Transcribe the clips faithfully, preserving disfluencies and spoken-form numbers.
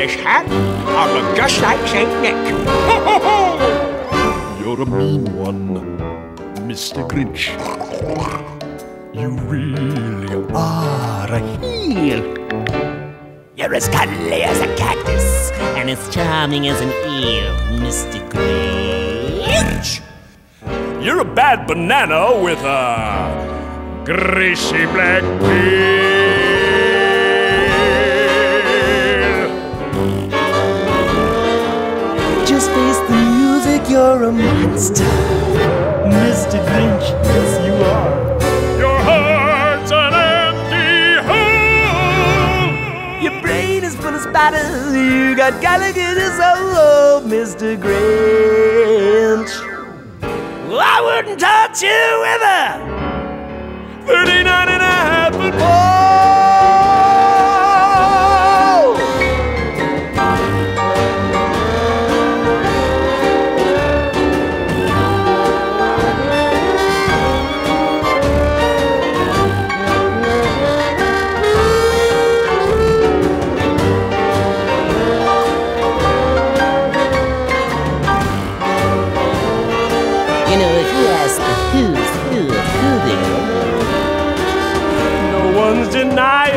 this hat, I'll look just like Saint Nick. Ho, ho, ho! You're a mean one, Mister Grinch. You really are a heel. You're as cuddly as a cactus and as charming as an eel, Mister Grinch. You're a bad banana with a greasy black peel. Just face the music, you're a monster, Mister Grinch, yes you are. Your heart's an empty hole. Your brain is full of spiders, you got Gallagher's soul, Mister Grinch. Well, I wouldn't touch you with a thirty-nine and a half foot pole. You know, if you ask the who's who of who there, No one's denying.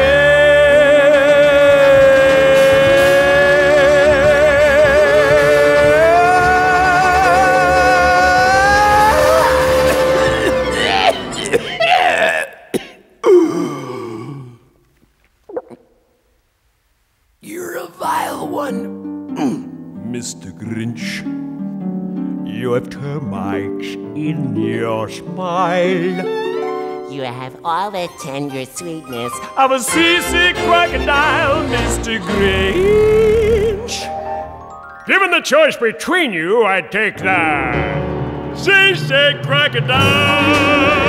You're a vile one, Mister Grinch. You have termites in your smile. you have all the tender sweetness of a seasick crocodile, Mister Grinch. Given the choice between you, I'd take the seasick crocodile.